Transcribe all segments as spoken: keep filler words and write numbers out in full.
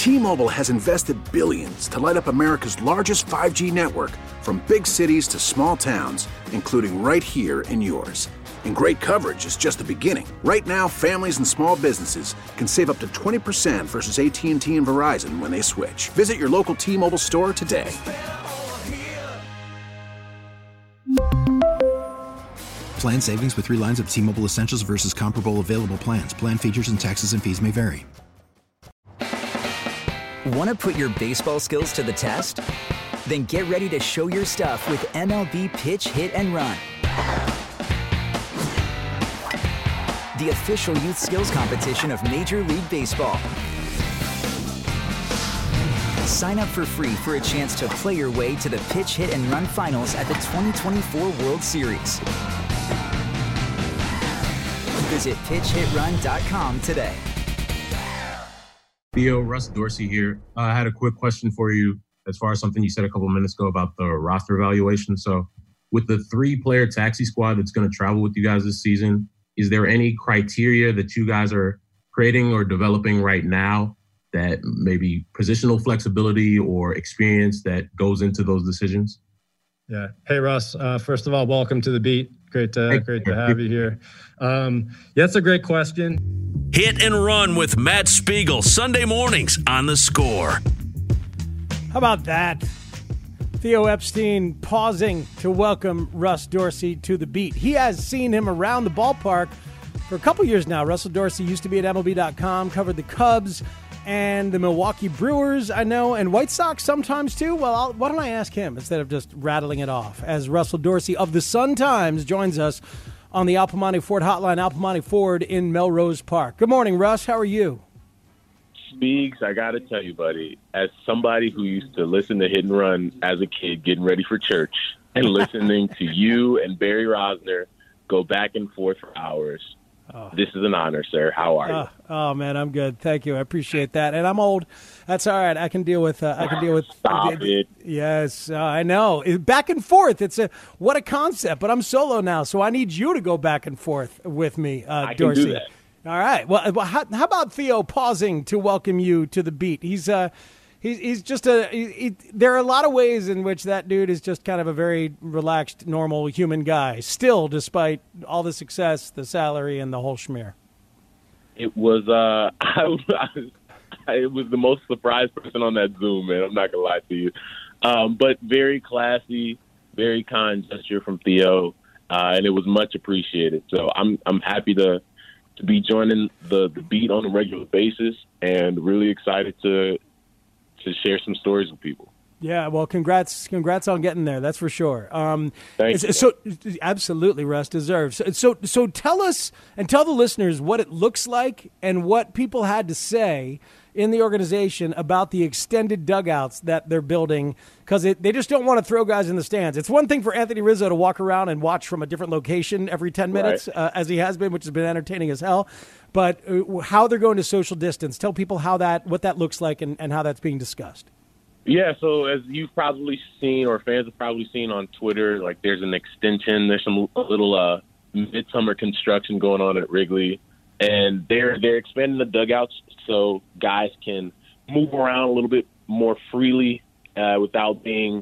T-Mobile has invested billions to light up America's largest five G network, from big cities to small towns, including right here in yours. And great coverage is just the beginning. Right now, families and small businesses can save up to twenty percent versus A T and T and Verizon when they switch. Visit your local T-Mobile store today. Plan savings with three lines of T-Mobile Essentials versus comparable available plans. Plan features and taxes and fees may vary. Want to put your baseball skills to the test? Then get ready to show your stuff with M L B Pitch, Hit, and Run. The official youth skills competition of Major League Baseball. Sign up for free for a chance to play your way to the Pitch, Hit, and Run finals at the twenty twenty-four World Series. Visit pitch hit run dot com today. Theo, Russ Dorsey here. Uh, I had a quick question for you as far as something you said a couple of minutes ago about the roster evaluation. So with the three-player taxi squad that's going to travel with you guys this season, is there any criteria that you guys are creating or developing right now that maybe positional flexibility or experience that goes into those decisions? Yeah. Hey, Russ. Uh, first of all, welcome to the beat. Great to, hey, great to have you here. Um, yeah, that's a great question. Hit and Run with Matt Spiegel, Sunday mornings on The Score. How about that? Theo Epstein pausing to welcome Russ Dorsey to the beat. He has seen him around the ballpark for a couple years now. Russell Dorsey used to be at M L B dot com, covered the Cubs and the Milwaukee Brewers, I know, and White Sox sometimes too. Well, I'll, why don't I ask him instead of just rattling it off, as Russell Dorsey of the Sun-Times joins us on the Al Piemonte Ford Hotline, Al Piemonte Ford in Melrose Park. Good morning, Russ. How are you? Speaks, I got to tell you, buddy, as somebody who used to listen to Hit and Run as a kid getting ready for church and listening to you and Barry Rosner go back and forth for hours, oh. This is an honor, sir. How are you? Oh, oh, man, I'm good. Thank you. I appreciate that. And I'm old. That's all right. I can deal with uh, I can deal with Stop uh, it. Yes, uh, I know. It, back and forth. It's a what a concept, but I'm solo now, so I need you to go back and forth with me, uh, I Dorsey. can do that. All right. Well, well how, how about Theo pausing to welcome you to the beat? He's uh, he's he's just a. He, he, there are a lot of ways in which that dude is just kind of a very relaxed, normal human guy. Still, despite all the success, the salary, and the whole schmear. It was uh, I, was, I was the most surprised person on that Zoom, man. I'm not gonna lie to you, um, but very classy, very kind gesture from Theo, uh, and it was much appreciated. So I'm I'm happy to. to be joining the, the beat on a regular basis, and really excited to to share some stories with people. Yeah, well, congrats, congrats on getting there. That's for sure. Um, Thank you. So, absolutely, Russ deserves. So, so, so, tell us and tell the listeners what it looks like and what people had to say in the organization about the extended dugouts that they're building, because they just don't want to throw guys in the stands. It's one thing for Anthony Rizzo to walk around and watch from a different location every ten minutes, right. uh, as he has been, which has been entertaining as hell. But uh, how they're going to social distance, tell people how that, what that looks like, and, and how that's being discussed. Yeah, so as you've probably seen, or fans have probably seen on Twitter, like there's an extension, there's some little uh, midsummer construction going on at Wrigley, and they're they're expanding the dugouts so guys can move around a little bit more freely uh, without being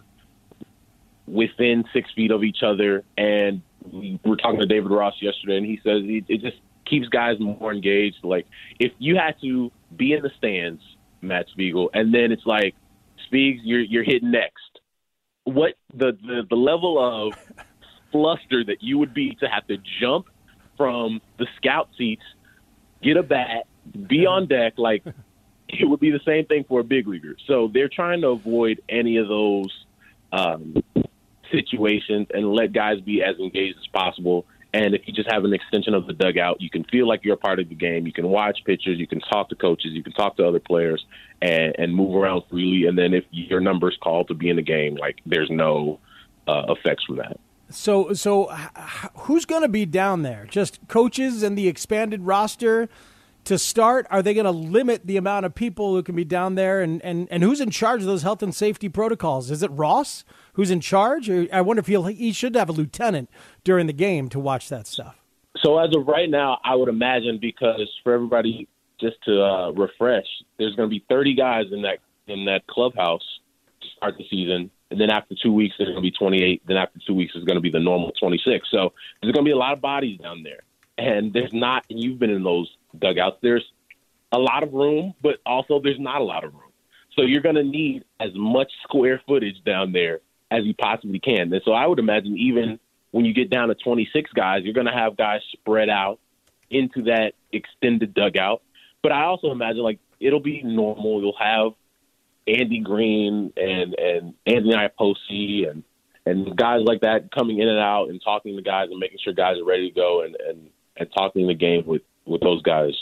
within six feet of each other. And we were talking to David Ross yesterday, and he says it, it just keeps guys more engaged. Like if you had to be in the stands, Matt Spiegel, and then it's like, Spiegs, you're you're hitting next. What the, the, the level of fluster that you would be to have to jump from the scout seats, get a bat, be on deck, like it would be the same thing for a big leaguer. So they're trying to avoid any of those um, situations and let guys be as engaged as possible. And if you just have an extension of the dugout, you can feel like you're a part of the game. You can watch pitchers, you can talk to coaches, you can talk to other players, and, and move around freely. And then if your number's called to be in the game, like there's no uh, effects from that. So, so who's going to be down there? Just coaches and the expanded roster to start? Are they going to limit the amount of people who can be down there? And, and, and who's in charge of those health and safety protocols? Is it Ross who's in charge? Or I wonder if he'll, he should have a lieutenant during the game to watch that stuff. So as of right now, I would imagine, because for everybody just to uh, refresh, there's going to be thirty guys in that in that clubhouse to start the season. And then after two weeks, there's going to be twenty-eight. Then after two weeks, there's going to be the normal twenty-six. So there's going to be a lot of bodies down there. And there's not, and you've been in those dugouts, there's a lot of room, but also there's not a lot of room. So you're going to need as much square footage down there as you possibly can. And so I would imagine even when you get down to twenty-six guys, you're going to have guys spread out into that extended dugout. But I also imagine, like, it'll be normal. You'll have Andy Green and, and Anthony Iapoce and, and guys like that coming in and out and talking to guys and making sure guys are ready to go and, and, and talking the game with, with those guys.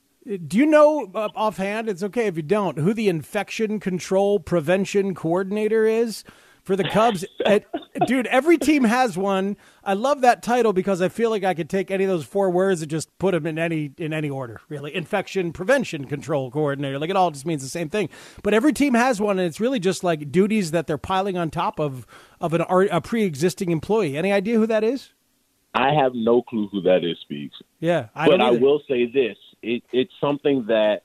Do you know uh, offhand, it's okay if you don't, who the infection control prevention coordinator is for the Cubs? At, dude, every team has one. I love that title because I feel like I could take any of those four words and just put them in any in any order, really. Infection prevention control coordinator. Like, it all just means the same thing. But every team has one, and it's really just like duties that they're piling on top of, of an, a pre-existing employee. Any idea who that is? I have no clue who that is, Speaks. Yeah, I but don't I either. will say this. It, it's something that,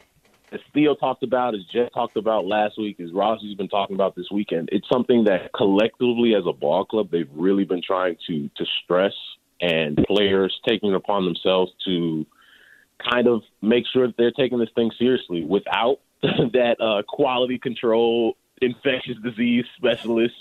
as Theo talked about, as Jeff talked about last week, as Rossi's been talking about this weekend, it's something that collectively as a ball club, they've really been trying to to stress, and players taking it upon themselves to kind of make sure that they're taking this thing seriously without that uh, quality control, infectious disease specialist.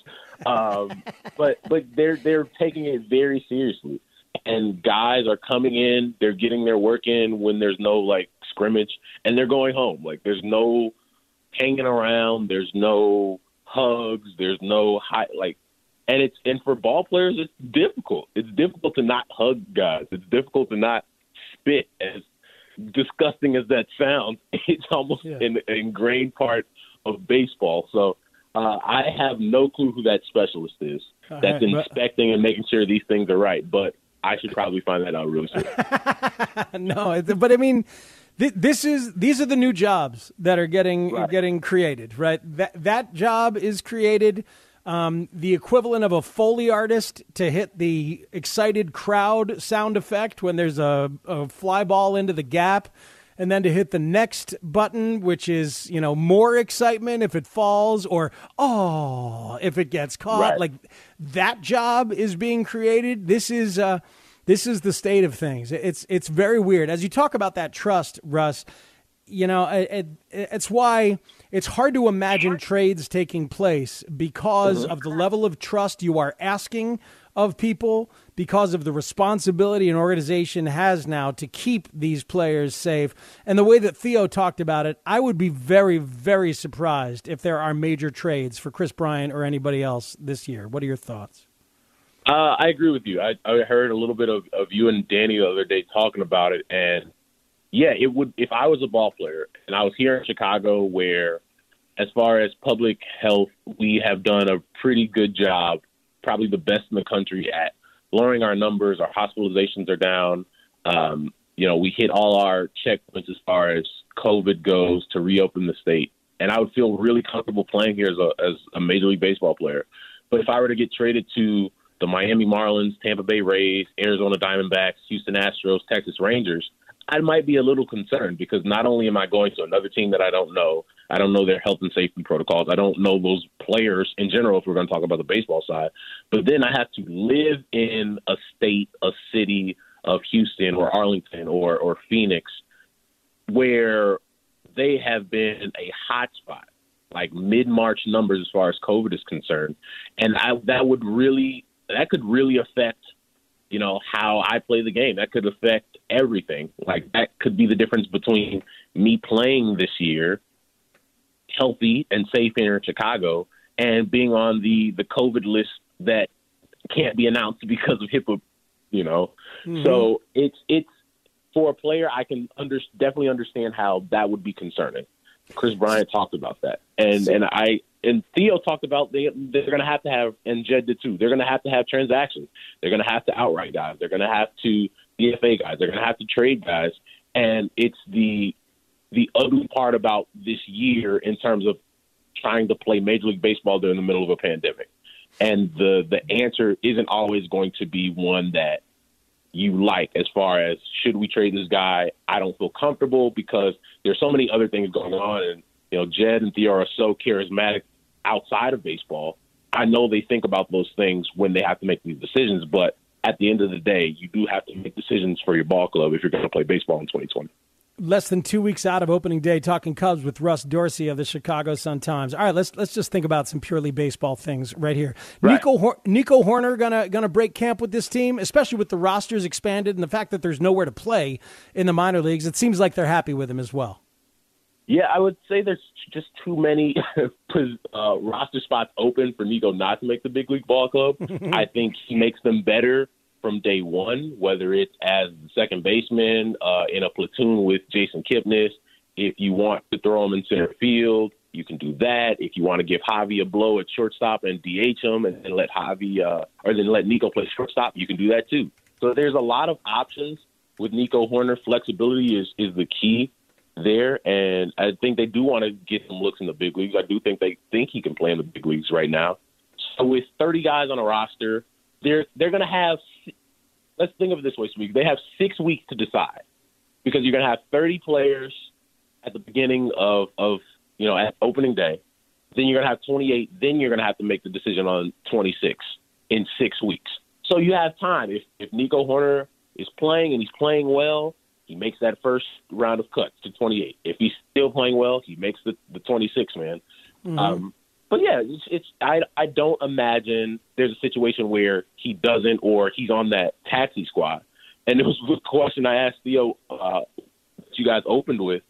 Um, but but they're they're taking it very seriously. And guys are coming in, they're getting their work in when there's no, like, scrimmage, and they're going home. Like, there's no hanging around, there's no hugs, there's no high, like, and it's, and for ball players, it's difficult. It's difficult to not hug guys. It's difficult to not spit, as disgusting as that sounds. It's almost yeah. an, an ingrained part of baseball. So uh, I have no clue who that specialist is All that's right, inspecting but- and making sure these things are right. But I should probably find that out really soon. No, but I mean, th- this is these are the new jobs that are getting right. getting created, right? That that job is created. Um, the equivalent of a Foley artist to hit the excited crowd sound effect when there's a, a fly ball into the gap, and then to hit the next button, which is, you know, more excitement if it falls, or, oh, if it gets caught. Right. Like, that job is being created. This is uh, this is the state of things. It's it's very weird. As you talk about that trust, Russ, you know, it, it, it's why it's hard to imagine trades taking place because mm-hmm. of the level of trust you are asking of people, because of the responsibility an organization has now to keep these players safe. And the way that Theo talked about it, I would be very, very surprised if there are major trades for Kris Bryant or anybody else this year. What are your thoughts? Uh, I agree with you. I, I heard a little bit of, of you and Danny the other day talking about it. And, yeah, it would. If I was a ball player and I was here in Chicago, where as far as public health, we have done a pretty good job, probably the best in the country at lowering our numbers. Our hospitalizations are down. Um, you know, we hit all our checkpoints as far as COVID goes to reopen the state. And I would feel really comfortable playing here as a, as a Major League Baseball player. But if I were to get traded to the Miami Marlins, Tampa Bay Rays, Arizona Diamondbacks, Houston Astros, Texas Rangers, I might be a little concerned, because not only am I going to another team that I don't know, I don't know their health and safety protocols, I don't know those players in general, if we're going to talk about the baseball side, but then I have to live in a state, a city of Houston or Arlington or, or Phoenix, where they have been a hot spot, like mid-March numbers as far as COVID is concerned. And I, that would really, that could really affect, you know, how I play the game. That could affect everything. Like, that could be the difference between me playing this year healthy and safe here in Chicago and being on the, the COVID list that can't be announced because of HIPAA, you know. Mm-hmm. So it's, it's for a player, I can under, definitely understand how that would be concerning. Kris Bryant talked about that. And, and I, and Theo talked about they, they're going to have to have, and Jed did too, they're going to have to have transactions. They're going to have to outright guys. They're going to have to D F A guys. They're going to have to trade guys. And it's the the ugly part about this year in terms of trying to play Major League Baseball during the middle of a pandemic. And the, the answer isn't always going to be one that you like as far as should we trade this guy? I don't feel comfortable because there's so many other things going on. And, you know, Jed and Theo are so charismatic outside of baseball. I know they think about those things when they have to make these decisions, but at the end of the day, you do have to make decisions for your ball club if you're going to play baseball in twenty twenty. Less than two weeks out of opening day, talking Cubs with Russ Dorsey of the Chicago Sun-Times. All right, let's let's just think about some purely baseball things right here. Right. Nico Hor- Nico Hoerner gonna gonna break camp with this team, especially with the rosters expanded and the fact that there's nowhere to play in the minor leagues. It seems like they're happy with him as well. Yeah, I would say there's just too many uh, roster spots open for Nico not to make the big league ball club. I think he makes them better from day one, whether it's as the second baseman uh, in a platoon with Jason Kipnis. If you want to throw him in center field, you can do that. If you want to give Javi a blow at shortstop and D H him and then let Javi uh, or then let Nico play shortstop, you can do that too. So there's a lot of options with Nico Hoerner. Flexibility is, is the key there, and I think they do want to get some looks in the big leagues. I do think they think he can play in the big leagues right now. So with thirty guys on a roster, they're they're going to have, let's think of it this way, Speak. They have six weeks to decide because you're going to have thirty players at the beginning of, of, you know, at opening day. Then you're going to have twenty-eight. Then you're going to have to make the decision on twenty-six in six weeks. So you have time. If, if Nico Hoerner is playing and he's playing well, he makes that first round of cuts to twenty-eight. If he's still playing well, he makes the, the twenty-six man. Mm-hmm. Um, But yeah, it's, it's I I don't imagine there's a situation where he doesn't or he's on that taxi squad. And it was a good question I asked Theo uh, that you guys opened with.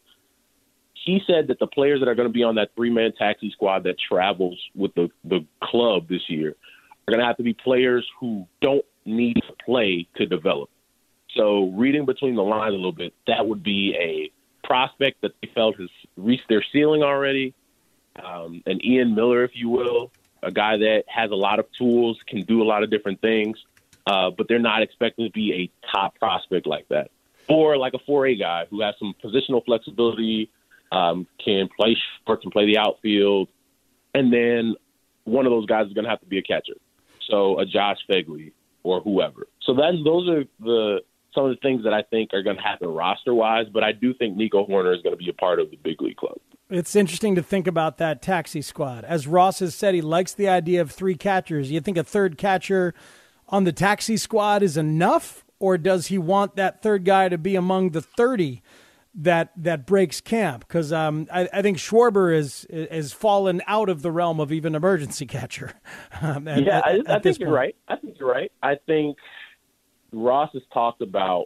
He said that the players that are going to be on that three-man taxi squad that travels with the, the club this year are going to have to be players who don't need to play to develop. So reading between the lines a little bit, that would be a prospect that they felt has reached their ceiling already. Um, an Ian Miller, if you will, a guy that has a lot of tools, can do a lot of different things, uh, but they're not expecting to be a top prospect like that. Or like a four A guy who has some positional flexibility, um, can play short, can play the outfield, and then one of those guys is going to have to be a catcher. So a Josh Phegley or whoever. So that those are the some of the things that I think are going to happen roster-wise, but I do think Nico Hoerner is going to be a part of the big league club. It's interesting to think about that taxi squad. As Ross has said, he likes the idea of three catchers. You think a third catcher on the taxi squad is enough, or does he want that third guy to be among the thirty that that breaks camp? Because um, I, I think Schwarber is is fallen out of the realm of even emergency catcher. Um, at, yeah, at, I, at I think you're point. right. I think you're right. I think Ross has talked about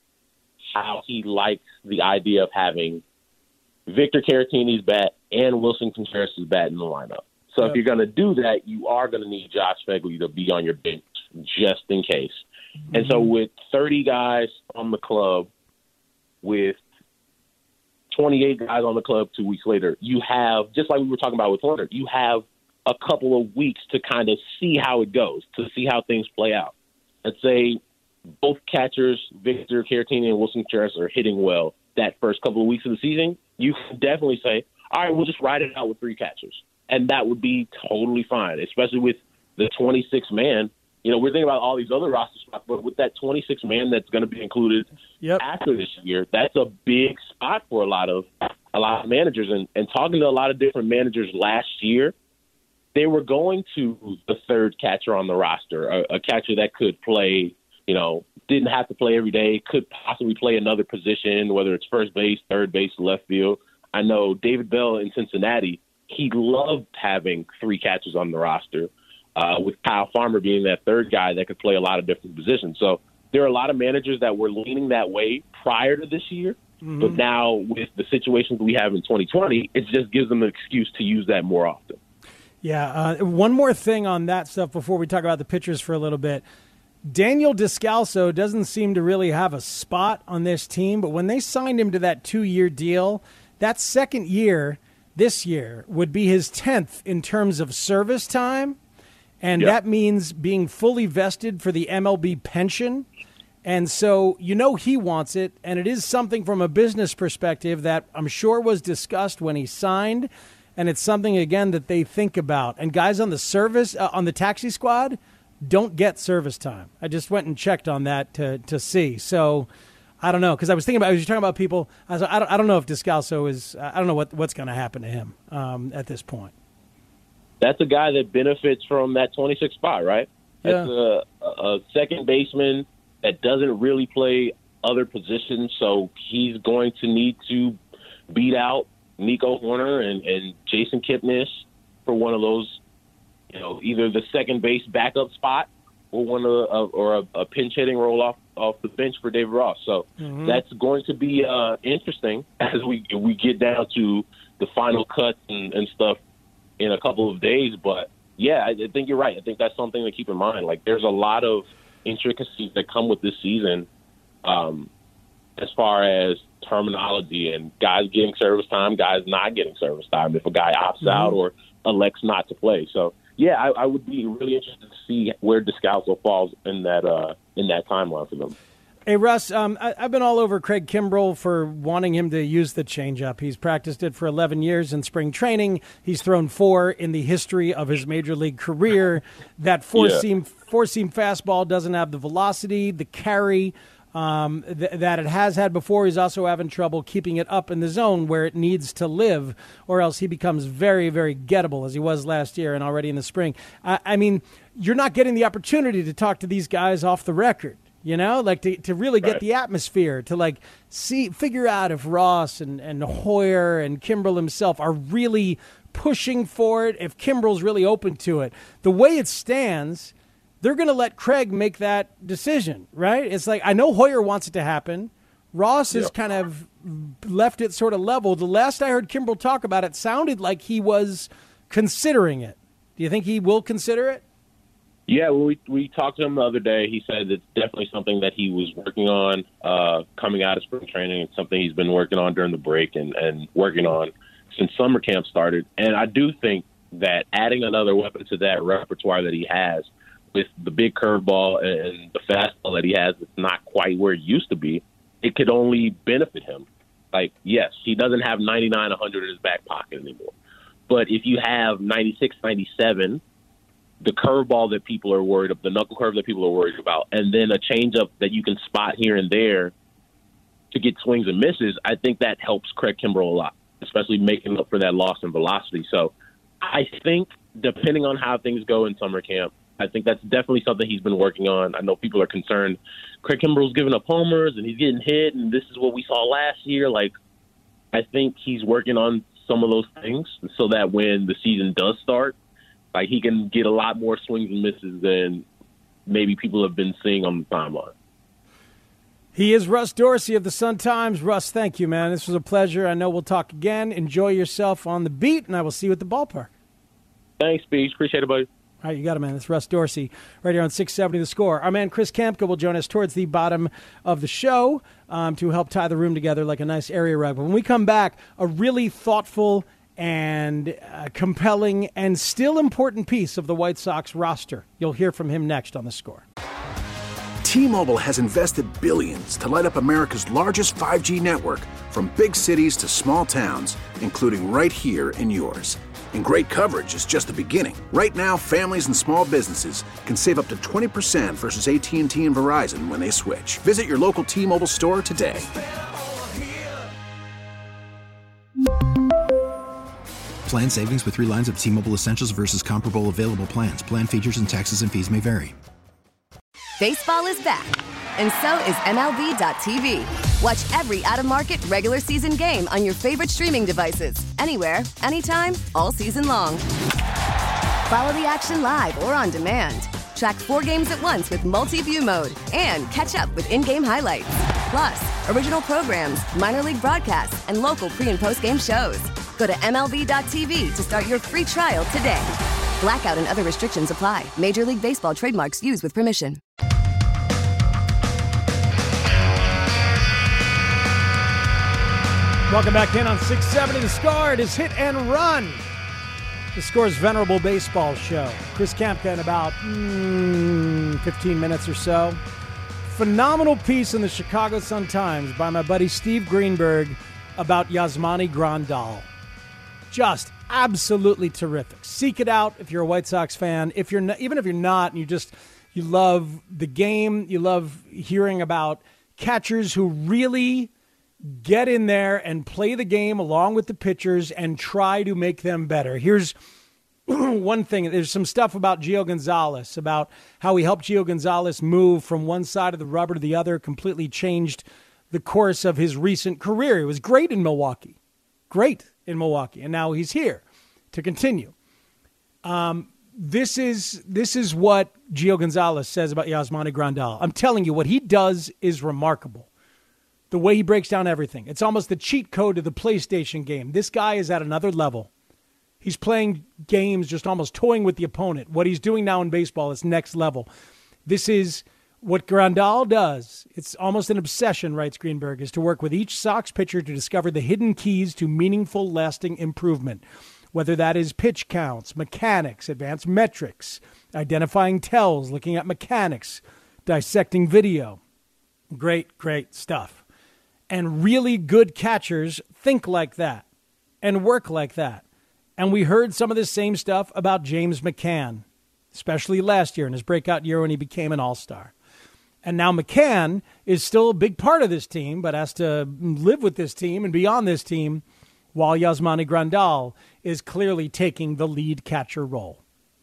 how he likes the idea of having Victor Caratini's bat and Wilson Contreras' bat in the lineup. So yep. if you're going to do that, you are going to need Josh Phegley to be on your bench just in case. Mm-hmm. And so with thirty guys on the club, with twenty-eight guys on the club two weeks later, you have, just like we were talking about with Hoerner, you have a couple of weeks to kind of see how it goes, to see how things play out. Let's say both catchers, Victor Caratini and Wilson Contreras, are hitting well that first couple of weeks of the season. You can definitely say, all right, we'll just ride it out with three catchers. And that would be totally fine, especially with the twenty-six man. You know, we're thinking about all these other roster spots, but with that twenty-six man that's going to be included yep. after this year, that's a big spot for a lot of a lot of managers. And, and talking to a lot of different managers last year, they were going to the third catcher on the roster, a, a catcher that could play, you know, didn't have to play every day, could possibly play another position, whether it's first base, third base, left field. I know David Bell in Cincinnati, he loved having three catchers on the roster, uh, with Kyle Farmer being that third guy that could play a lot of different positions. So there are a lot of managers that were leaning that way prior to this year, mm-hmm. but now with the situations we have in twenty twenty, it just gives them an excuse to use that more often. Yeah, uh, one more thing on that stuff before we talk about the pitchers for a little bit. Daniel Descalso doesn't seem to really have a spot on this team, but when they signed him to that two-year deal, that second year, this year, would be his tenth in terms of service time, and yep. that means being fully vested for the M L B pension. And so you know he wants it, and it is something from a business perspective that I'm sure was discussed when he signed, and it's something, again, that they think about. And guys on the service, uh, on the taxi squad, don't get service time. I just went and checked on that to to see. So I don't know, because I was thinking about, I was talking about people, I, was, I, don't, I don't know if Descalso is, I don't know what what's going to happen to him um, at this point. That's a guy that benefits from that twenty-six spot, right? That's Yeah. a, a second baseman that doesn't really play other positions, so he's going to need to beat out Nico Horner and, and Jason Kipnis for one of those, you know, either the second base backup spot or one of the, uh, or a, a pinch hitting roll off off the bench for David Ross. So Mm-hmm. that's going to be uh, interesting as we we get down to the final cuts and, and stuff in a couple of days. But yeah, I, I think you're right. I think that's something to keep in mind. Like, there's a lot of intricacies that come with this season, um, as far as terminology and guys getting service time, guys not getting service time if a guy opts Mm-hmm. out or elects not to play. So yeah, I, I would be really interested to see where Descalso falls in that uh, in that timeline for them. Hey, Russ, um, I, I've been all over Craig Kimbrell for wanting him to use the changeup. He's practiced it for eleven years in spring training. He's thrown four in the history of his major league career. That four-seam yeah. four-seam fastball doesn't have the velocity, the carry um, th- that it has had before. He's also having trouble keeping it up in the zone where it needs to live, or else he becomes very, very gettable, as he was last year and already in the spring. I, I mean, you're not getting the opportunity to talk to these guys off the record. You know, like to, to really get right. the atmosphere, to like see, figure out if Ross and, and Hoyer and Kimbrel himself are really pushing for it, if Kimbrel's really open to it. The way it stands, they're going to let Craig make that decision, right? It's like, I know Hoyer wants it to happen. Ross yep. has kind of left it sort of level. The last I heard Kimbrel talk about it sounded like he was considering it. Do you think he will consider it? Yeah, well, we we talked to him the other day. He said it's definitely something that he was working on uh, coming out of spring training. It's something he's been working on during the break and, and working on since summer camp started. And I do think that adding another weapon to that repertoire that he has with the big curveball and the fastball that he has that's not quite where it used to be, it could only benefit him. Like, yes, he doesn't have ninety-nine, one hundred in his back pocket anymore. But if you have ninety-six, ninety-seven, the curveball that people are worried about, the knuckle curve that people are worried about, and then a changeup that you can spot here and there to get swings and misses, I think that helps Craig Kimbrel a lot, especially making up for that loss in velocity. So I think, depending on how things go in summer camp, I think that's definitely something he's been working on. I know people are concerned. Craig Kimbrel's giving up homers, and he's getting hit, and this is what we saw last year. Like, I think he's working on some of those things so that when the season does start, like, he can get a lot more swings and misses than maybe people have been seeing on the timeline. He is Russ Dorsey of the Sun-Times. Russ, thank you, man. This was a pleasure. I know we'll talk again. Enjoy yourself on the beat, and I will see you at the ballpark. Thanks, Beach. Appreciate it, buddy. All right, you got it, man. It's Russ Dorsey right here on six seventy The Score. Our man Chris Kamka will join us towards the bottom of the show um, to help tie the room together like a nice area rug. But when we come back, a really thoughtful and uh, compelling and still important piece of the White Sox roster. You'll hear from him next on The Score. T-Mobile has invested billions to light up America's largest five G network, from big cities to small towns, including right here in yours. And great coverage is just the beginning. Right now, families and small businesses can save up to twenty percent versus A T and T and Verizon when they switch. Visit your local T-Mobile store today. Plan savings with three lines of T-Mobile Essentials versus comparable available plans. Plan features and taxes and fees may vary. Baseball is back, and so is M L B dot T V. Watch every out-of-market regular season game on your favorite streaming devices, anywhere, anytime, all season long. Follow the action live or on demand. Track four games at once with multi-view mode and catch up with in-game highlights. Plus, original programs, minor league broadcasts, and local pre- and post-game shows. Go to M L B dot T V to start your free trial today. Blackout and other restrictions apply. Major League Baseball trademarks used with permission. Welcome back in on six seventy The Score. It is Hit and Run, The Score's venerable baseball show. Chris Kamka in about mm, fifteen minutes or so. Phenomenal piece in the Chicago Sun-Times by my buddy Steve Greenberg about Yasmani Grandal. Just absolutely terrific. Seek it out if you're a White Sox fan. If you're not, even if you're not, and you just You love the game. You love hearing about catchers who really get in there and play the game along with the pitchers and try to make them better. Here's one thing. There's some stuff about Gio Gonzalez, about how he helped Gio Gonzalez move from one side of the rubber to the other, completely changed the course of his recent career. He was great in Milwaukee. Great in Milwaukee. And now he's here to continue. Um, This is this is what Gio Gonzalez says about Yasmani Grandal. I'm telling you, what he does is remarkable. The way he breaks down everything. It's almost the cheat code to the PlayStation game. This guy is at another level. He's playing games just almost toying with the opponent. What he's doing now in baseball is next level. This is what Grandal does. It's almost an obsession, writes Greenberg, is to work with each Sox pitcher to discover the hidden keys to meaningful, lasting improvement. Whether that is pitch counts, mechanics, advanced metrics, identifying tells, looking at mechanics, dissecting video. Great, great stuff. And really good catchers think like that and work like that. And we heard some of the same stuff about James McCann, especially last year in his breakout year when he became an all-star. And now McCann is still a big part of this team, but has to live with this team and be on this team, while Yasmani Grandal is clearly taking the lead catcher role.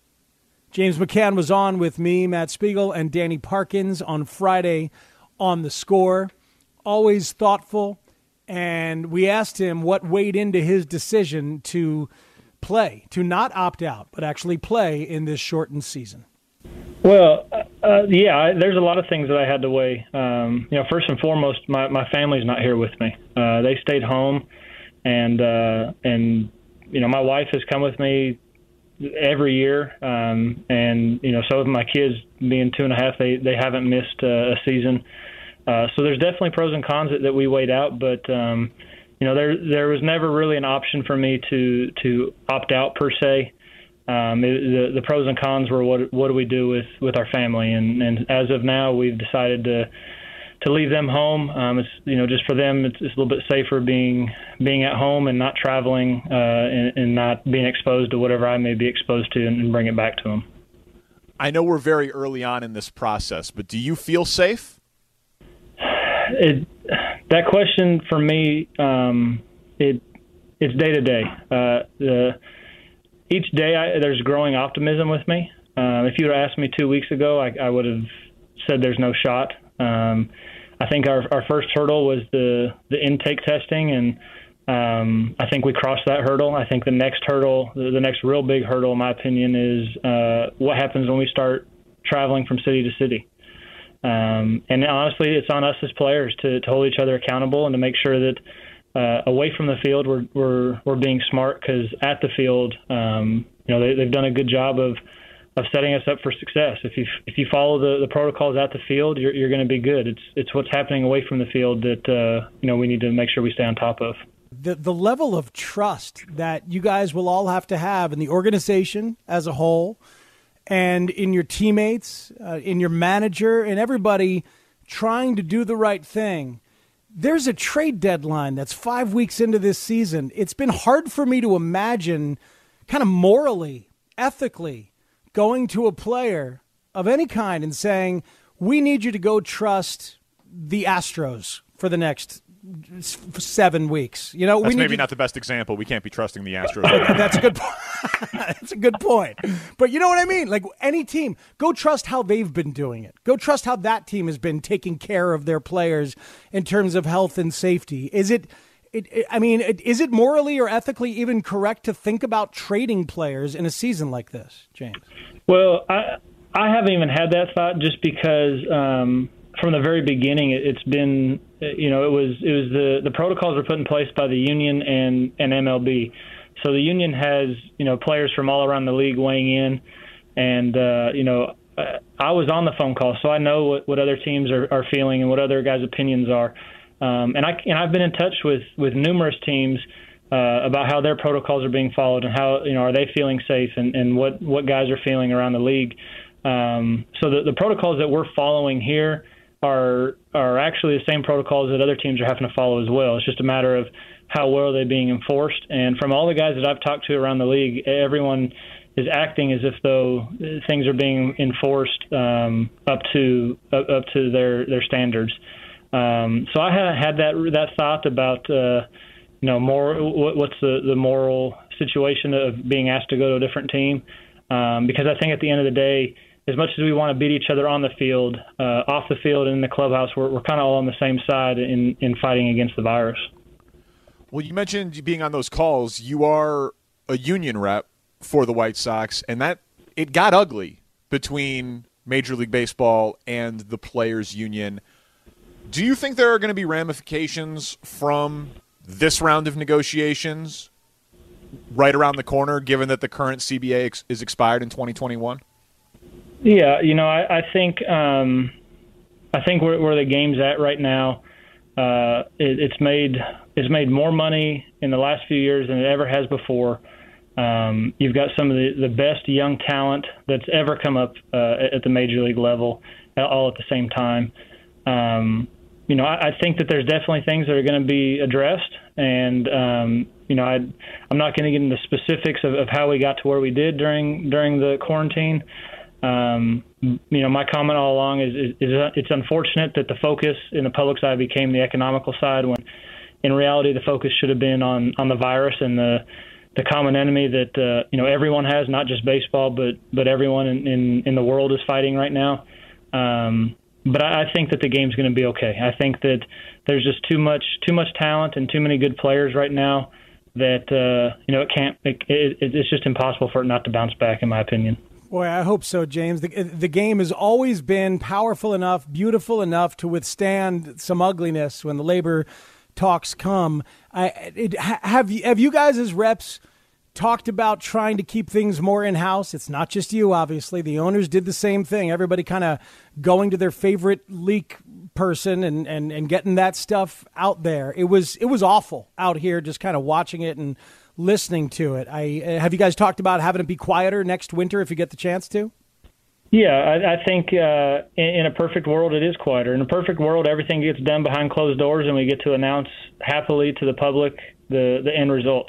James McCann was on with me, Matt Spiegel, and Danny Parkins on Friday on The Score. Always thoughtful, and we asked him what weighed into his decision to play, to not opt out, but actually play in this shortened season. Well, uh, yeah, there's a lot of things that I had to weigh. Um, you know, first and foremost, my, my family's not here with me. Uh, they stayed home. And, uh, and you know, my wife has come with me every year. Um, and, you know, so with my kids being two and a half, they, they haven't missed uh, a season. Uh, so there's definitely pros and cons that, that we weighed out. But, um, you know, there there was never really an option for me to, to opt out per se. Um, it, the, the pros and cons were what what do we do with, with our family. And, and as of now, we've decided to to leave them home. Um, it's, you know, just for them, it's, it's a little bit safer being being at home and not traveling uh, and, and not being exposed to whatever I may be exposed to and, and bring it back to them. I know we're very early on in this process, but do you feel safe? It, that question for me, um, it it's day to day. Uh, the each day I, there's growing optimism with me. Uh, if you would have asked me two weeks ago, I, I would have said there's no shot. Um, I think our, our first hurdle was the, the intake testing, and um, I think we crossed that hurdle. I think the next hurdle, the, the next real big hurdle, in my opinion, is uh, what happens when we start traveling from city to city. Um, and honestly, it's on us as players to, to hold each other accountable and to make sure that uh, away from the field we're we're, we're being smart, because at the field, um, you know, they, they've done a good job of of setting us up for success. If you if you follow the, the protocols at the field, you're you're going to be good. It's it's what's happening away from the field that uh, you know we need to make sure we stay on top of. The the level of trust that you guys will all have to have in the organization as a whole, and in your teammates, uh, in your manager, and everybody trying to do the right thing. There's a trade deadline that's five weeks into this season. It's been hard for me to imagine, kind of morally, ethically, going to a player of any kind and saying, we need you to go trust the Astros for the next seven weeks. You know, That's we need maybe to... not the best example. We can't be trusting the Astros. That's a good point. That's a good point. But you know what I mean? Like any team, go trust how they've been doing it. Go trust how that team has been taking care of their players in terms of health and safety. Is it... It, it, I mean, it, is it morally or ethically even correct to think about trading players in a season like this, James? Well, I I haven't even had that thought, just because um, from the very beginning it, it's been, you know, it was it was the, the protocols were put in place by the union and, and M L B. So the union has, you know, players from all around the league weighing in, and uh, you know, I was on the phone call, so I know what, what other teams are, are feeling and what other guys' opinions are. Um, and I and I've been in touch with, with numerous teams uh, about how their protocols are being followed and how, you know, are they feeling safe, and, and what, what guys are feeling around the league. Um, so the, the protocols that we're following here are are actually the same protocols that other teams are having to follow as well. It's just a matter of how well they're being enforced. And from all the guys that I've talked to around the league, everyone is acting as if though things are being enforced um, up to up, up to their their standards. Um, so I had had that that thought about uh, you know more what, what's the, the moral situation of being asked to go to a different team, um, because I think at the end of the day, as much as we want to beat each other on the field, uh, off the field and in the clubhouse, we're, we're kind of all on the same side in, in fighting against the virus. Well, you mentioned being on those calls. You are a union rep for the White Sox, and that it got ugly between Major League Baseball and the Players Union. Do you think there are going to be ramifications from this round of negotiations right around the corner, given that the current C B A ex- is expired in twenty twenty-one? Yeah, you know, I, I think um, I think where, where the game's at right now, uh, it, it's made it's made more money in the last few years than it ever has before. Um, you've got some of the, the best young talent that's ever come up uh, at the major league level, all at the same time. Um, you know, I, I think that there's definitely things that are going to be addressed, and um, you know, I, I'm not going to get into specifics of, of how we got to where we did during during the quarantine. Um, you know, my comment all along is, is, is it's unfortunate that the focus in the public's eye became the economical side, when in reality the focus should have been on, on the virus and the the common enemy that uh, you know everyone has, not just baseball, but but everyone in, in, in the world is fighting right now. Um, but I, I think that the game's going to be okay. I think that there's just too much too much talent and too many good players right now that uh, you know it can't. It, it, it's just impossible for it not to bounce back, in my opinion. Boy, I hope so, James. The, the game has always been powerful enough, beautiful enough to withstand some ugliness when the labor talks come. I, it, have you, have you guys as reps talked about trying to keep things more in-house? It's not just you, obviously. The owners did the same thing. Everybody kind of going to their favorite leak person and, and, and getting that stuff out there. It was it was awful out here, just kind of watching it and listening to it. I have you guys talked about having it be quieter next winter if you get the chance to? Yeah, I, I think uh, in, in a perfect world it is quieter. In a perfect world, everything gets done behind closed doors, and we get to announce happily to the public the, the end results.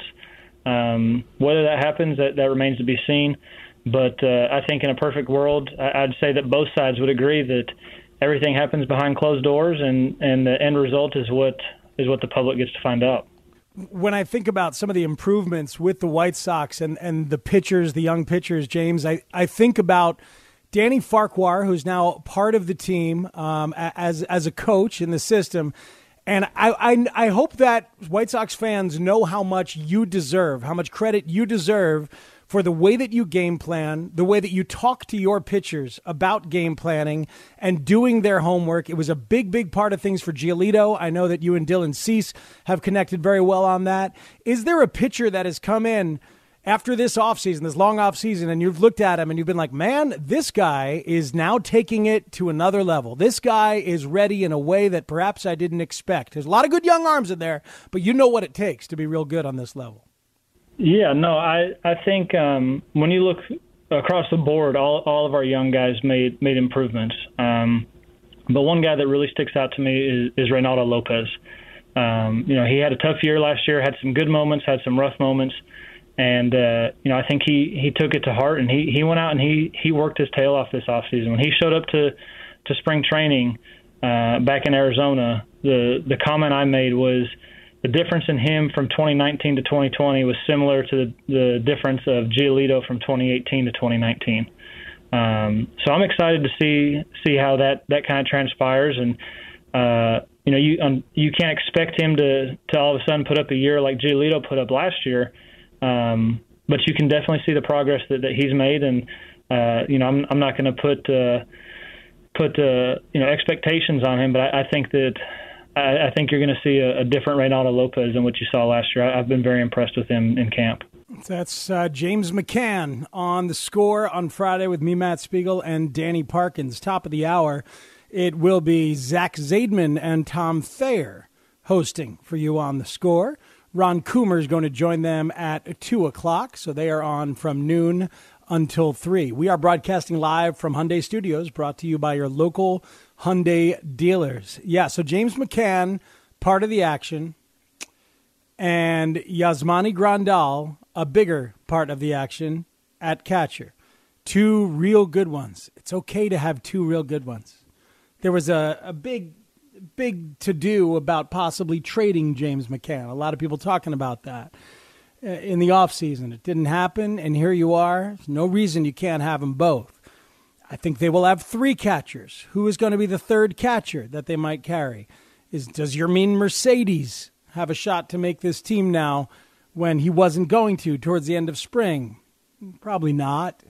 Um, whether that happens, that, that remains to be seen. But uh, I think in a perfect world, I, I'd say that both sides would agree that everything happens behind closed doors, and, and the end result is what is what the public gets to find out. When I think about some of the improvements with the White Sox and, and the pitchers, the young pitchers, James, I, I think about Danny Farquhar, who's now part of the team um, as as a coach in the system. And I, I I hope that White Sox fans know how much you deserve, how much credit you deserve for the way that you game plan, the way that you talk to your pitchers about game planning and doing their homework. It was a big, big part of things for Giolito. I know that you and Dylan Cease have connected very well on that. Is there a pitcher that has come in after this offseason, this long offseason, and you've looked at him and you've been like, man, this guy is now taking it to another level. This guy is ready in a way that perhaps I didn't expect. There's a lot of good young arms in there, but you know what it takes to be real good on this level. Yeah, no, I, I think um, when you look across the board, all all of our young guys made made improvements. Um, but one guy that really sticks out to me is, is Reynaldo Lopez. Um, you know, he had a tough year last year, had some good moments, had some rough moments. And, uh, you know, I think he, he took it to heart, and he, he went out and he, he worked his tail off this offseason. When he showed up to, to spring training uh, back in Arizona, the, the comment I made was the difference in him from twenty nineteen to twenty twenty was similar to the, the difference of Giolito from twenty eighteen to twenty nineteen. Um, so I'm excited to see see how that, that kind of transpires. And, uh, you know, you um, you can't expect him to, to all of a sudden put up a year like Giolito put up last year. Um, but you can definitely see the progress that, that he's made, and uh, you know I'm I'm not going to put uh, put uh, you know expectations on him, but I, I think that I, I think you're going to see a, a different Reynaldo Lopez than what you saw last year. I, I've been very impressed with him in camp. That's uh, James McCann on The Score on Friday with me, Matt Spiegel, and Danny Parkins. Top of the hour, it will be Zach Zaidman and Tom Thayer hosting for you on The Score. Ron Coomer is going to join them at two o'clock, so they are on from noon until three. We are broadcasting live from Hyundai Studios, brought to you by your local Hyundai dealers. Yeah, so James McCann, part of the action, and Yasmani Grandal, a bigger part of the action, at catcher. Two real good ones. It's okay to have two real good ones. There was a, a big, big to-do about possibly trading James McCann. A lot of people talking about that uh, in the offseason. It didn't happen, and here you are. There's no reason you can't have them both. I think they will have three catchers. Who is going to be the third catcher that they might carry? Is Does Yermin Mercedes have a shot to make this team now when he wasn't going to towards the end of spring? Probably not.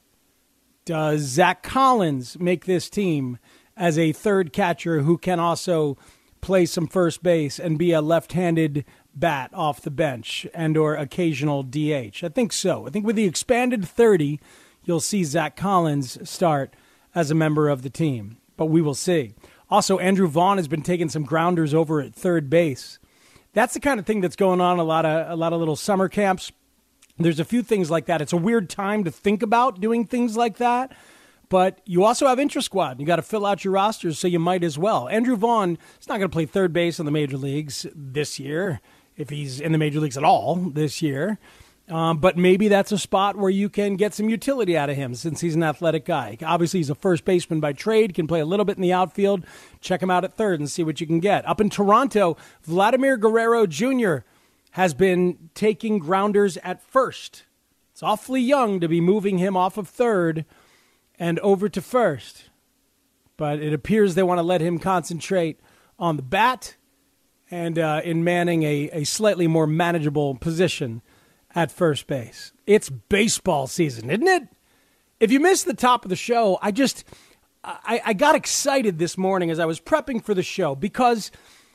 Does Zach Collins make this team as a third catcher who can also play some first base and be a left-handed bat off the bench and or occasional D H? I think so. I think with the expanded thirty, you'll see Zach Collins start as a member of the team, but we will see. Also, Andrew Vaughn has been taking some grounders over at third base. That's the kind of thing that's going on in a lot of a lot of little summer camps. There's a few things like that. It's a weird time to think about doing things like that, but you also have intra-squad. You got to fill out your rosters, so you might as well. Andrew Vaughn is not going to play third base in the major leagues this year, if he's in the major leagues at all this year. Um, but maybe that's a spot where you can get some utility out of him since he's an athletic guy. Obviously, he's a first baseman by trade, can play a little bit in the outfield. Check him out at third and see what you can get. Up in Toronto, Vladimir Guerrero Junior has been taking grounders at first. It's awfully young to be moving him off of third and over to first. But it appears they want to let him concentrate on the bat and uh, in manning a, a slightly more manageable position at first base. It's baseball season, isn't it? If you missed the top of the show, I just, I, I got excited this morning as I was prepping for the show because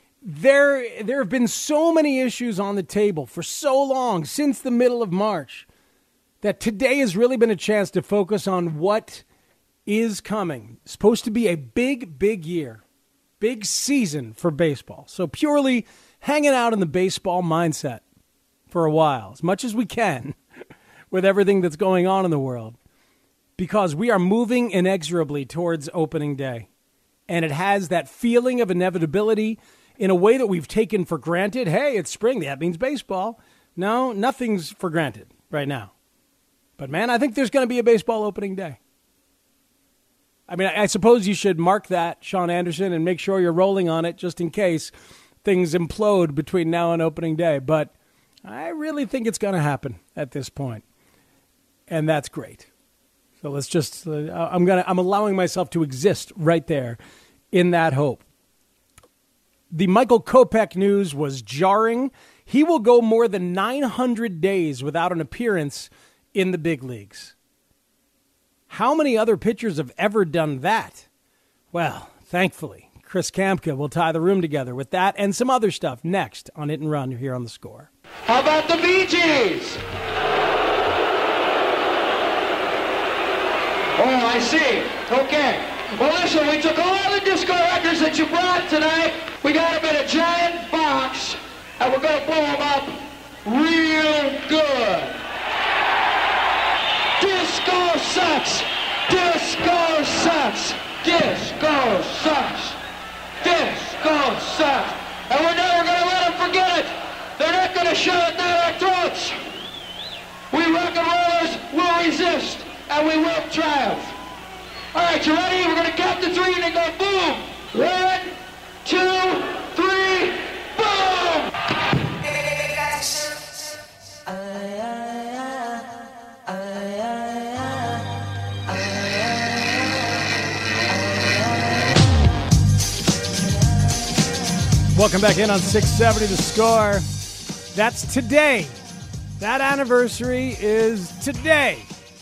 there, there have been so many issues on the table for so long, since the middle of March, that today has really been a chance to focus on what is coming. It's supposed to be a big, big year, big season for baseball. So purely hanging out in the baseball mindset for a while, as much as we can, with everything that's going on in the world, because we are moving inexorably towards opening day. And it has that feeling of inevitability in a way that we've taken for granted. Hey, it's spring. That means baseball. No, nothing's for granted right now. But, man, I think there's going to be a baseball opening day. I mean, I suppose you should mark that, Sean Anderson, and make sure you're rolling on it just in case things implode between now and opening day. But I really think it's going to happen at this point, and that's great. So let's just uh, I'm going to I'm allowing myself to exist right there in that hope. The Michael Kopech news was jarring. He will go more than nine hundred days without an appearance in the big leagues. How many other pitchers have ever done that? Well, thankfully, Chris Kamka will tie the room together with that and some other stuff next on Hit and Run here on The Score. How about the Bee Gees? Oh, I see. Okay. Well, listen, we took all the disco records that you brought tonight. We got them in a giant box, and we're going to blow them up real good. Disco sucks. Disco sucks. Disco sucks. Disco sucks. And we're never going to let them forget it. They're not going to shove it down our throats. We rock and rollers will resist, and we will triumph. All right, you ready? We're going to count to three and then go boom. One, two, three, boom! Welcome back in on six seventy The Score. That's today. That anniversary is today.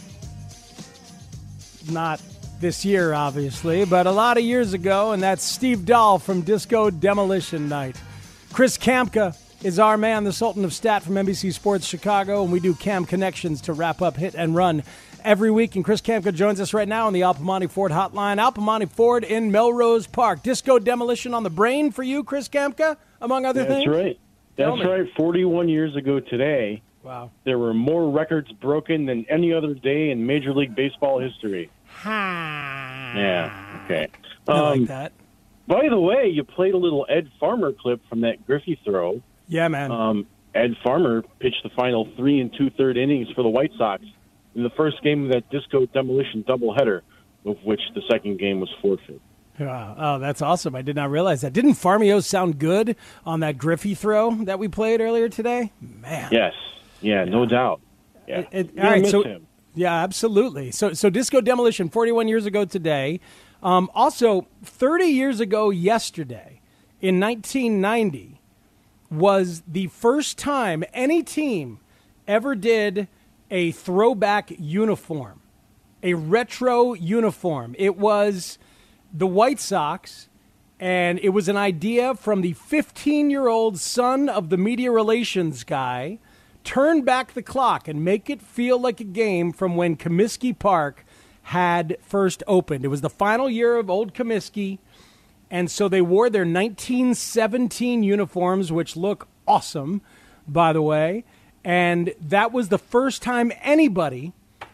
Not this year, obviously, but a lot of years ago, and that's Steve Dahl from Disco Demolition Night. Chris Kamka is our man, the Sultan of Stat from N B C Sports Chicago, and we do Cam Connections to wrap up Hit and Run every week. And Chris Kamka joins us right now on the Al Piemonte Ford hotline. Al Piemonte Ford in Melrose Park. Disco Demolition on the brain for you, Chris Kamka, among other That's things? That's right. That's right. forty-one years ago today, wow, there were more records broken than any other day in Major League Baseball history. Ha. Yeah, okay. I um, like that. By the way, you played a little Ed Farmer clip from that Griffey throw. Yeah, man. Um, Ed Farmer pitched the final three and two-third innings for the White Sox in the first game of that Disco Demolition doubleheader, of which the second game was forfeit. Wow. Oh, that's awesome. I did not realize that. Didn't Farmio sound good on that Griffey throw that we played earlier today? Man. Yes. Yeah, no yeah. doubt. Yeah. It, it, You're all right, miss so, him. Yeah, absolutely. So, so Disco Demolition, forty-one years ago today. Um, also, thirty years ago yesterday, in nineteen ninety, was the first time any team ever did a throwback uniform, a retro uniform. It was the White Sox, and it was an idea from the fifteen-year-old son of the media relations guy. Turn back the clock and make it feel like a game from when Comiskey Park had first opened. It was the final year of old Comiskey, and so they wore their nineteen seventeen uniforms, which look awesome, by the way. And that was the first time anybody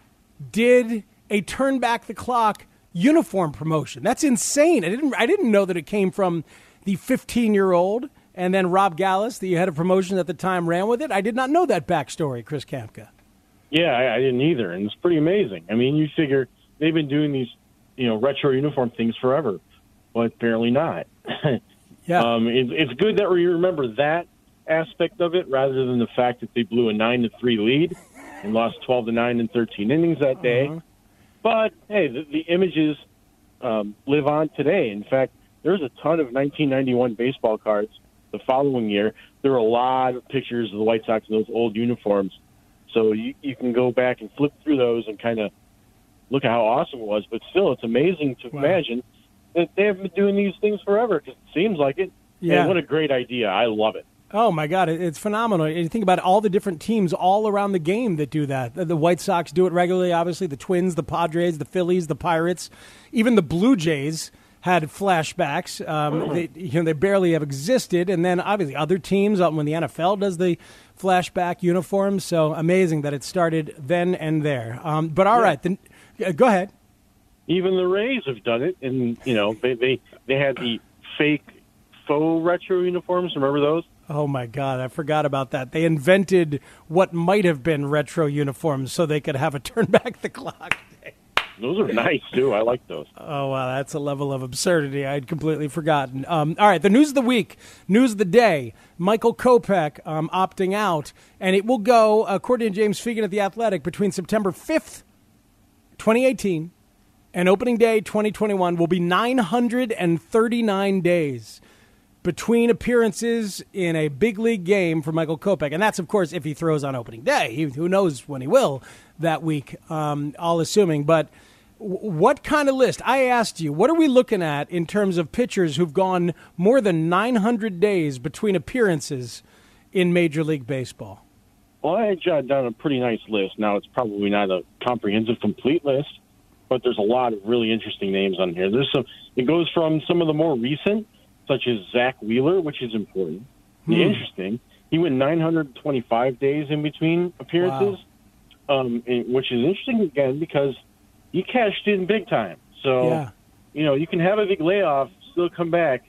did a turn back the clock uniform promotion. That's insane. I didn't I didn't know that it came from the fifteen-year-old, and then Rob Gallus, the head of promotion at the time, ran with it. I did not know that backstory, Chris Kamka. Yeah, I, I didn't either, and it's pretty amazing. I mean, you figure they've been doing these, you know, retro uniform things forever, but apparently not. yeah, um, it, it's good that we remember that aspect of it rather than the fact that they blew a nine to three lead and lost twelve to nine in thirteen innings that day. Uh-huh. But hey, the, the images um, live on today. In fact, there's a ton of nineteen ninety-one baseball cards the following year. There were a lot of pictures of the White Sox in those old uniforms. So you, you can go back and flip through those and kind of look at how awesome it was. But still, it's amazing to wow. imagine that they have been doing these things forever, because it seems like it. Yeah. And what a great idea. I love it. Oh, my God, it's phenomenal. You think about all the different teams all around the game that do that. The White Sox do it regularly, obviously. The Twins, the Padres, the Phillies, the Pirates. Even the Blue Jays had flashbacks. Um, they, you know, they barely have existed. And then, obviously, other teams, when the N F L does the flashback uniforms. So amazing that it started then and there. Um, but all yeah. right, then, uh, go ahead. Even the Rays have done it. And, you know, they, they, they had the fake faux retro uniforms. Remember those? Oh, my God, I forgot about that. They invented what might have been retro uniforms so they could have a turn back the clock day. Those are nice, too. I like those. Oh, wow, that's a level of absurdity I'd completely forgotten. Um, all right, the news of the week, news of the day, Michael Kopech um, opting out, and it will go, according to James Fegan at The Athletic, between September fifth, twenty eighteen, and opening day twenty twenty-one will be nine hundred thirty-nine days between appearances in a big league game for Michael Kopech. And that's, of course, if he throws on opening day. He, who knows when he will that week, um, all assuming. But w- what kind of list? I asked you, what are we looking at in terms of pitchers who've gone more than nine hundred days between appearances in Major League Baseball? Well, I jotted down a pretty nice list. Now, it's probably not a comprehensive, complete list, but there's a lot of really interesting names on here. There's some. It goes from some of the more recent, such as Zach Wheeler, which is important. Hmm. Interesting. He went nine hundred twenty-five days in between appearances, wow. um, which is interesting, again, because he cashed in big time. So, yeah. you know, you can have a big layoff, still come back,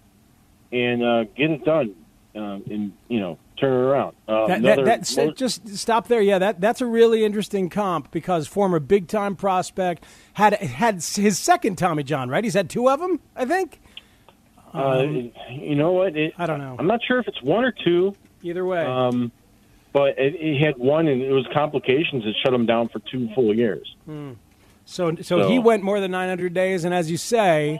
and uh, get it done, um, and, you know, turn it around. Uh, that, that, that's, more... Just stop there. Yeah, that that's a really interesting comp, because former big-time prospect had had his second Tommy John, right? He's had two of them, I think? Uh, you know what? It, I don't know. I'm not sure if it's one or two. Either way. Um, but it, it had one, and it was complications that shut him down for two full years. Hmm. So, so, So- he went more than nine hundred days, and as you say,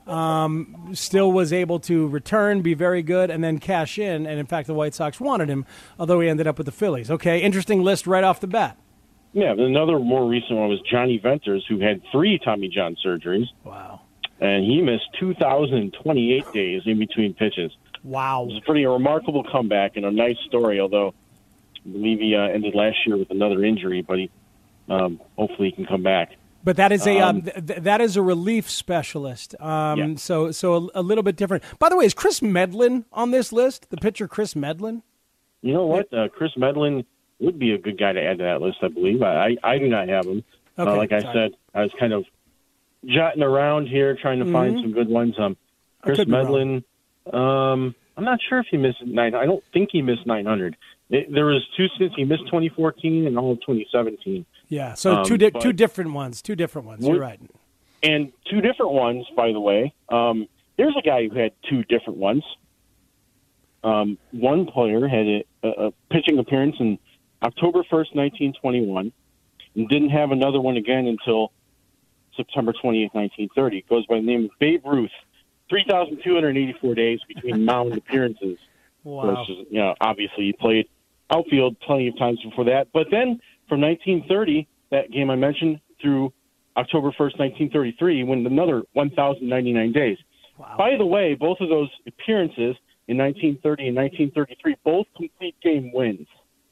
um, still was able to return, be very good, and then cash in. And, in fact, the White Sox wanted him, although he ended up with the Phillies. Okay, interesting list right off the bat. Yeah, another more recent one was Johnny Venters, who had three Tommy John surgeries. Wow. And he missed two thousand twenty-eight days in between pitches. Wow. It was a pretty remarkable comeback and a nice story, although I believe he uh, ended last year with another injury, but he um, hopefully he can come back. But that is a Um, um, th- th- that is a relief specialist. Um, Yeah. So so a, a little bit different. By the way, is Chris Medlin on this list? The pitcher Chris Medlin? You know what? Uh, Chris Medlin would be a good guy to add to that list, I believe. I, I, I do not have him. Okay, uh, like I sorry. said, I was kind of jotting around here trying to find Mhm. some good ones. Um, I Chris could be Medlin, um, I'm not sure if he missed nine. I don't think he missed nine hundred. It, there was two stints. He missed twenty fourteen and all of twenty seventeen. Yeah, so um, two di- two different ones. Two different ones. You're right. And two different ones, by the way. Um, there's a guy who had two different ones. Um, one player had a, a pitching appearance in October first, nineteen twenty-one, and didn't have another one again until September twenty-eighth, nineteen thirty. It goes by the name of Babe Ruth. three thousand two hundred eighty-four days between mound appearances. Wow. Versus, you know, obviously, he played outfield plenty of times before that. But then from nineteen thirty, that game I mentioned, through October first, nineteen thirty-three, he went another one thousand ninety-nine days. Wow. By the way, both of those appearances in nineteen thirty and nineteen thirty-three, both complete game wins.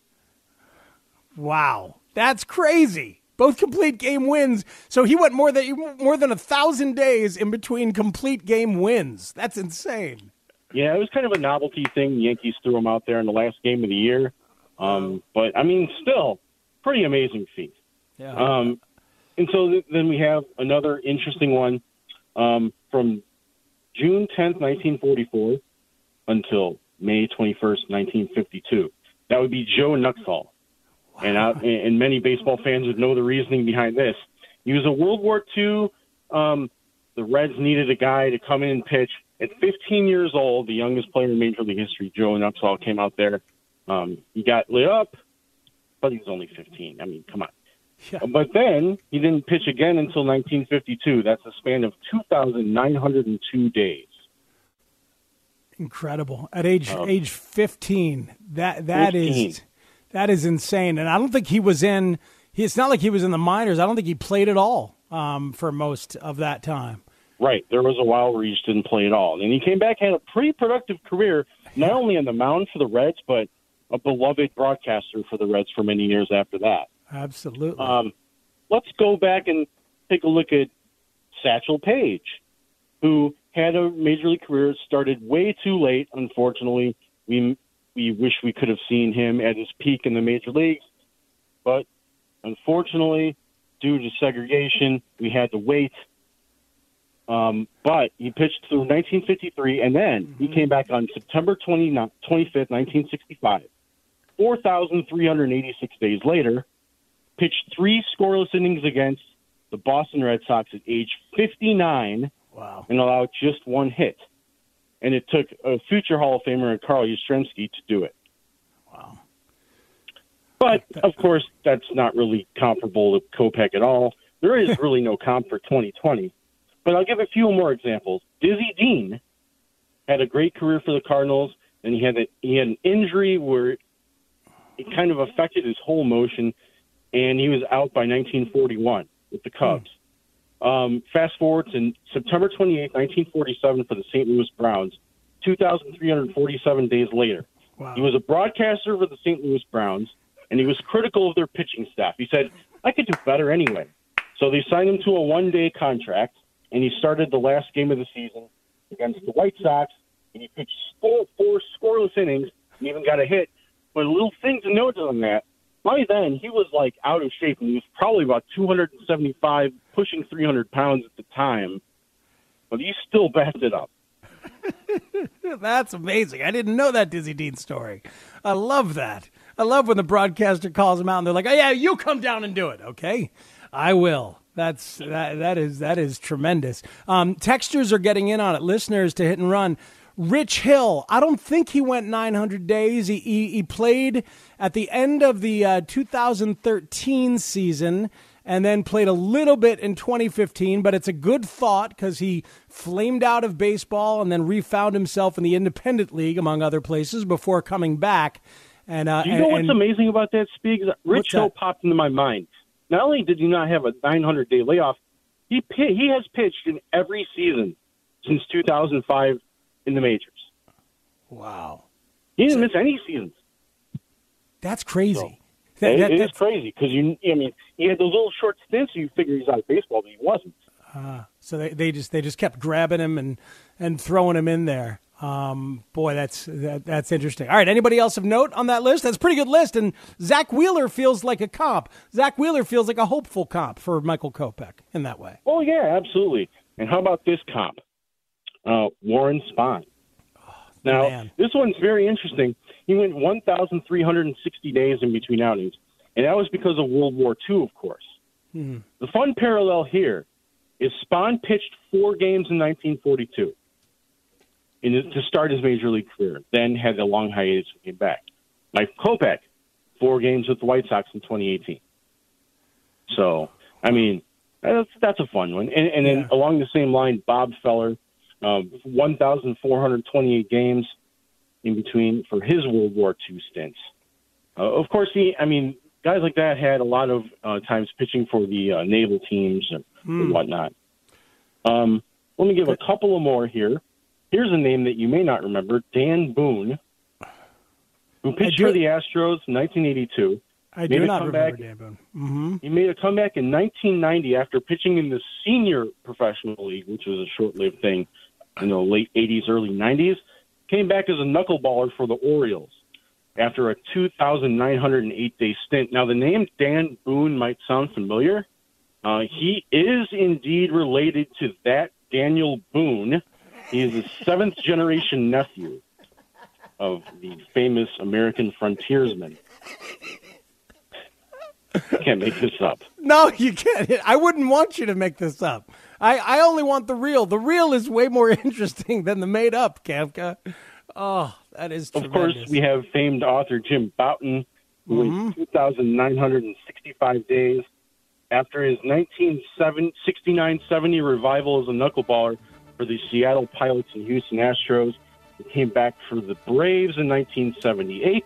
Wow. That's crazy. Both complete game wins. So he went more than more than a thousand days in between complete game wins. That's insane. Yeah, it was kind of a novelty thing. The Yankees threw him out there in the last game of the year. Um, but, I mean, still, pretty amazing feat. Yeah. Um, and so th- then we have another interesting one um, from June tenth, nineteen forty-four until May twenty-first, nineteen fifty-two. That would be Joe Nuxhall. Wow. And, uh, and many baseball fans would know the reasoning behind this. He was a World War Two. Um, the Reds needed a guy to come in and pitch. At fifteen years old, the youngest player in Major League history, Joe Nuxhall, came out there. Um, he got lit up, but he was only fifteen. I mean, come on. Yeah. But then he didn't pitch again until nineteen fifty-two. That's a span of two thousand nine hundred two days. Incredible. At age Um, age fifteen, that that fifteen. is that is insane. And I don't think he was in. He, it's not like he was in the minors. I don't think he played at all um, for most of that time. Right. There was a while where he just didn't play at all. And he came back, had a pretty productive career, not only on the mound for the Reds, but a beloved broadcaster for the Reds for many years after that. Absolutely. Um, let's go back and take a look at Satchel Paige, who had a Major League career, started way too late, unfortunately. We we wish we could have seen him at his peak in the Major Leagues, but unfortunately, due to segregation, we had to wait. Um, but he pitched through nineteen fifty-three, and then mm-hmm. he came back on September twenty-fifth, nineteen sixty-five. four thousand three hundred eighty-six days later, pitched three scoreless innings against the Boston Red Sox at age fifty-nine. Wow. And allowed just one hit. And it took a future Hall of Famer, Carl Yastrzemski, to do it. Wow. But, of course, that's not really comparable to Kopech at all. There is really no comp for twenty twenty. But I'll give a few more examples. Dizzy Dean had a great career for the Cardinals, and he had a, he had an injury where it kind of affected his whole motion, and he was out by nineteen forty-one with the Cubs. Hmm. Um, fast forward to September twenty-eighth, nineteen forty-seven for the Saint Louis Browns, two thousand three hundred forty-seven days later. Wow. He was a broadcaster for the Saint Louis Browns, and he was critical of their pitching staff. He said, I could do better anyway. So they signed him to a one-day contract, and he started the last game of the season against the White Sox, and he pitched four, four scoreless innings and even got a hit. But a little thing to note on that, by then he was like out of shape, and he was probably about two hundred seventy-five, pushing three hundred pounds at the time, but he still backed it up. That's amazing. I didn't know that Dizzy Dean story. I love that. I love when the broadcaster calls them out and they're like, oh, yeah, you come down and do it. Okay, I will. That's that. That is that is tremendous. Um, textures are getting in on it. Listeners to Hit and Run. Rich Hill. I don't think he went nine hundred days. He he, he played at the end of the uh, two thousand thirteen season, and then played a little bit in twenty fifteen. But it's a good thought because he flamed out of baseball and then refound himself in the independent league, among other places, before coming back. And uh, Do you know and, what's and, amazing about that, Speaks? Rich Hill that? popped into my mind. Not only did he not have a nine hundred day layoff, he he has pitched in every season since two thousand five in the majors. Wow. He didn't so, miss any seasons. That's crazy. So, that, it, that, it is crazy because, you. I mean, he had those little short stints, so you figure he's out of baseball, but he wasn't. Uh, so they, they just they just kept grabbing him and, and throwing him in there. Um, boy, that's that, that's interesting. All right, anybody else of note on that list? That's a pretty good list. And Zach Wheeler feels like a comp. Zach Wheeler feels like a hopeful comp for Michael Kopech in that way. Oh, yeah, absolutely. And how about this comp? Uh, Warren Spahn. Now, Man. this one's very interesting. He went one thousand three hundred sixty days in between outings, and that was because of World War Two, of course. Hmm. The fun parallel here is Spahn pitched four games in nineteen forty-two in his, to start his major league career, then had a long hiatus and came back. Mike Kopech, four games with the White Sox in twenty eighteen. So, I mean, that's, that's a fun one. And, and then Yeah. along the same line, Bob Feller, um, one thousand four hundred twenty-eight games in between for his World War Two stints. Uh, of course, he, I mean, guys like that had a lot of uh, times pitching for the uh, naval teams and, Hmm. and whatnot. Um, let me give a couple of more here. Here's a name that you may not remember, Dan Boone, who pitched do- for the Astros in nineteen eighty-two. I Made do a not comeback- remember Dan Boone. Mm-hmm. He made a comeback in nineteen ninety after pitching in the senior professional league, which was a short-lived thing in the late eighties, early nineties. Came back as a knuckleballer for the Orioles after a two thousand nine hundred eight day stint. Now, the name Dan Boone might sound familiar. Uh, he is indeed related to that Daniel Boone. He is a seventh-generation nephew of the famous American frontiersman. I can't make this up. No, you can't. I wouldn't want you to make this up. I, I only want the real. The real is way more interesting than the made up, Kamka. Oh, that is Of tremendous. course, we have famed author Jim Bouton, who Mhm. went two thousand nine hundred sixty-five days after his nineteen sixty-nine seventy revival as a knuckleballer for the Seattle Pilots and Houston Astros. He came back for the Braves in nineteen seventy-eight.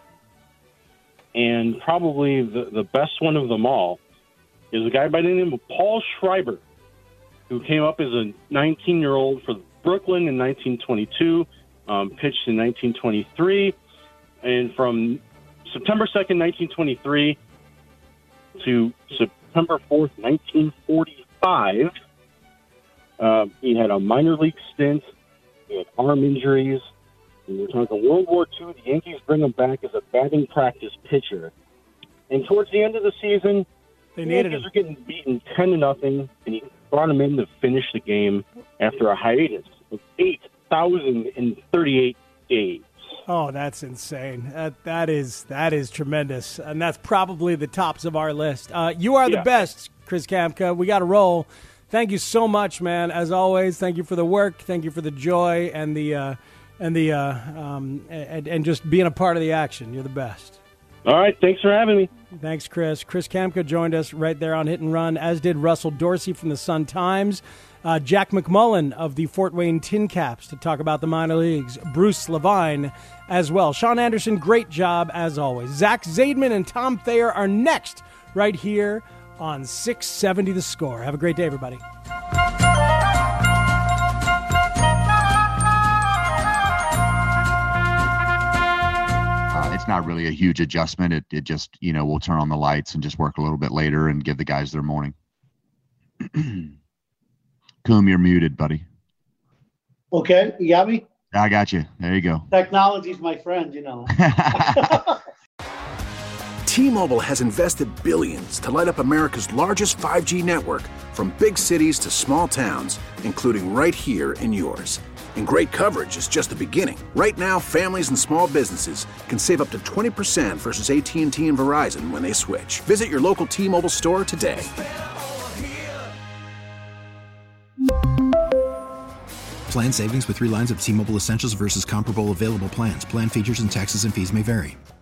And probably the, the best one of them all is a guy by the name of Paul Schreiber, who came up as a nineteen-year-old for Brooklyn in nineteen twenty-two, um, pitched in nineteen twenty-three, and from September second, nineteen twenty-three to September fourth, nineteen forty-five, uh, he had a minor league stint, he had arm injuries, and we're talking World War Two. The Yankees bring him back as a batting practice pitcher. And towards the end of the season, They the needed Yankees him. are getting beaten ten to nothing, and he brought him in to finish the game after a hiatus of eight thousand thirty-eight days. Oh, that's insane. That, that is that is tremendous. And that's probably the tops of our list. Uh, you are the Yeah. best, Chris Kamka. We got to roll. Thank you so much, man. As always, thank you for the work. Thank you for the joy and the uh, and the uh, um, and, and just being a part of the action. You're the best. All right, thanks for having me. Thanks, Chris. Chris Kamka joined us right there on Hit and Run, as did Russell Dorsey from the Sun-Times, uh, Jack McMullen of the Fort Wayne Tin Caps to talk about the minor leagues, Bruce Levine as well. Sean Anderson, great job as always. Zach Zaidman and Tom Thayer are next right here on six seventy The Score. Have a great day, everybody. Uh, it's not really a huge adjustment. It it just, you know, we'll turn on the lights and just work a little bit later and give the guys their morning. Coom, you're muted, buddy. Okay, you got me? I got you. There you go. Technology's my friend, you know. T-Mobile has invested billions to light up America's largest five G network, from big cities to small towns, including right here in yours. And great coverage is just the beginning. Right now, families and small businesses can save up to twenty percent versus A T and T and Verizon when they switch. Visit your local T-Mobile store today. Plan savings with three lines of T-Mobile Essentials versus comparable available plans. Plan features and taxes and fees may vary.